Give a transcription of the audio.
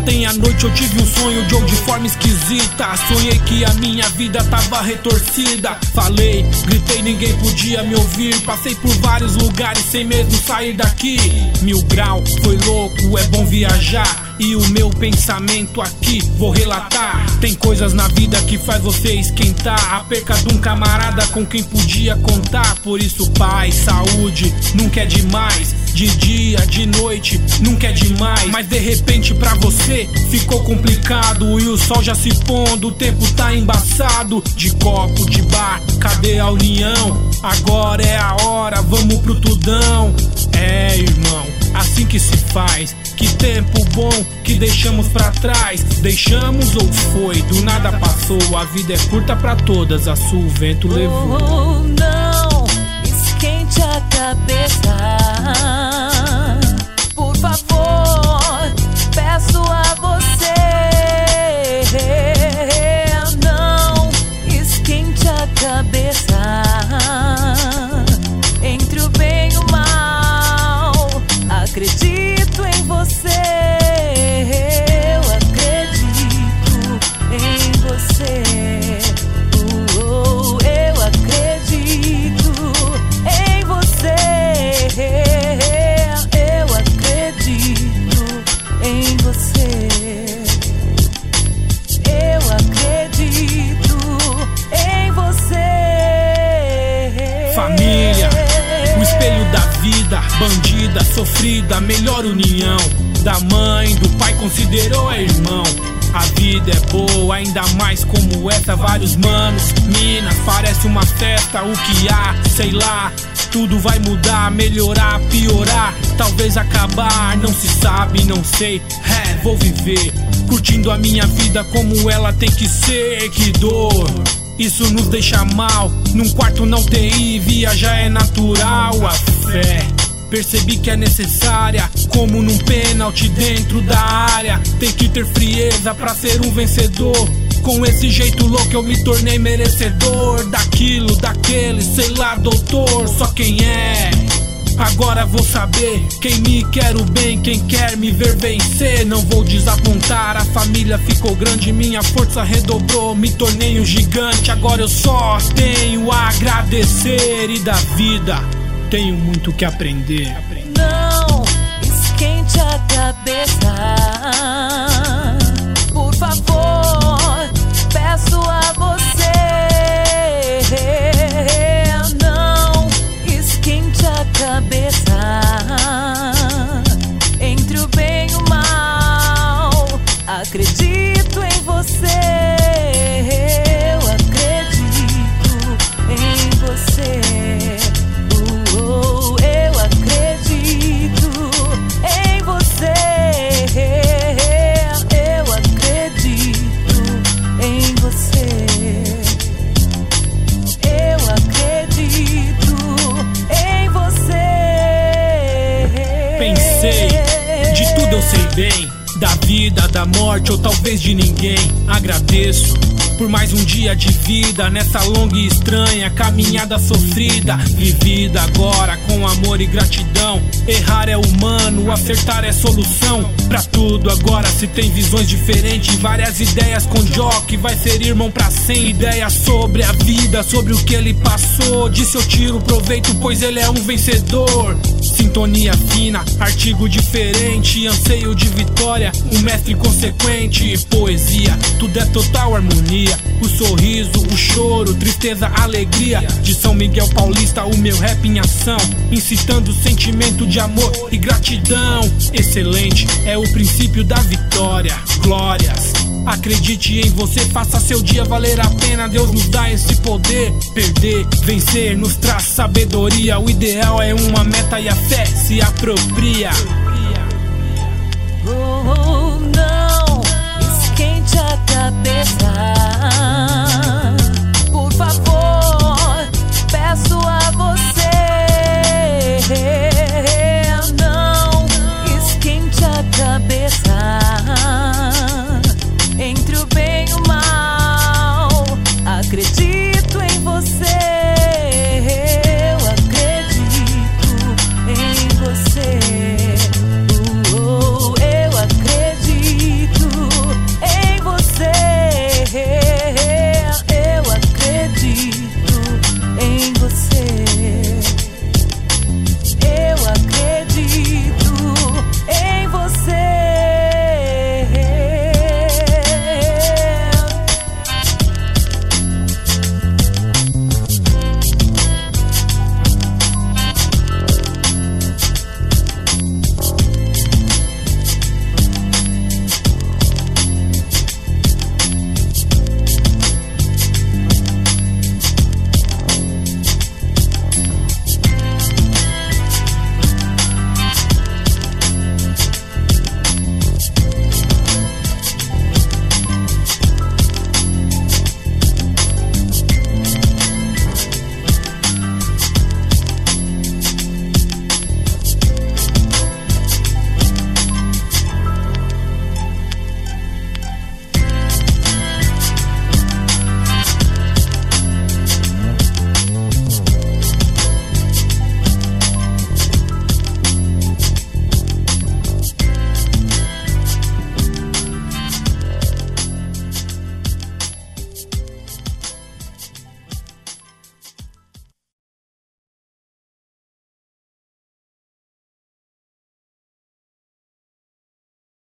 Ontem à noite eu tive um sonho de forma esquisita. Sonhei que a minha vida tava retorcida. Falei, gritei, ninguém podia me ouvir. Passei por vários lugares sem mesmo sair daqui. 1000 grau, foi louco, é bom viajar. E o meu pensamento aqui vou relatar. Tem coisas na vida que faz você esquentar. A perca de um camarada com quem podia contar. Por isso paz, saúde, nunca é demais. De dia, de noite, nunca é demais. Mas de repente pra você ficou complicado. E o sol já se pondo, o tempo tá embaçado. De copo, de bar, cadê a união? Agora é a hora, vamos pro tudão. É, irmão, assim que se faz. Que tempo bom que deixamos pra trás. Deixamos ou foi, do nada passou. A vida é curta pra todas, a sua o vento levou. Oh, não, esquente a cabeça. Por favor, peço a você. Não, esquente a cabeça. Entre o bem e o mal, acredito em você. Eu acredito em você. Eu acredito em você. Eu acredito em você. Eu acredito em você. Família, o espelho da vida, bandida, sofrida, melhor união. Da mãe, do pai considerou a irmão. A vida é boa, ainda mais como essa. Vários manos, minas, parece uma festa. O que há, sei lá, tudo vai mudar, melhorar, piorar, talvez acabar. Não se sabe, não sei, vou viver, curtindo a minha vida como ela tem que ser. Que dor, isso nos deixa mal. Num quarto não TI, viajar é natural. A fé, percebi que é necessária, como num pênalti dentro da área. Tem que ter frieza pra ser um vencedor. Com esse jeito louco eu me tornei merecedor daquilo, daquele, sei lá, doutor. Só quem é, agora vou saber. Quem me quer o bem, quem quer me ver vencer. Não vou desapontar, a família ficou grande. Minha força redobrou, me tornei um gigante. Agora eu só tenho a agradecer. E da vida tenho muito que aprender. Não, esquente a cabeça. Por favor, peço a você. Não, esquente a cabeça. Entre o bem e o mal, acredito em você. Eu acredito em você. Eu acredito em você. Eu acredito em você. Eu acredito em você. Pensei, de tudo eu sei bem, da vida, da morte ou talvez de ninguém. Agradeço por mais um dia de vida, nessa longa e estranha caminhada sofrida, vivida agora com amor e gratidão. Errar é humano, acertar é solução. Pra tudo agora se tem visões diferentes, várias ideias com Jock, vai ser irmão pra sempre. Ideias sobre a vida, sobre o que ele passou. Disso eu tiro proveito, pois ele é um vencedor. Sintonia fina, artigo diferente, anseio de vitória, um mestre consequente. Poesia, tudo é total harmonia. O sorriso, o choro, tristeza, alegria. De São Miguel Paulista, o meu rap em ação, incitando o sentimento de amor e gratidão. Excelente, é o princípio da vitória. Glórias, acredite em você, faça seu dia valer a pena. Deus nos dá esse poder. Perder, vencer, nos traz sabedoria. O ideal é uma meta e a fé se apropria. Oh, não, esquente a cabeça.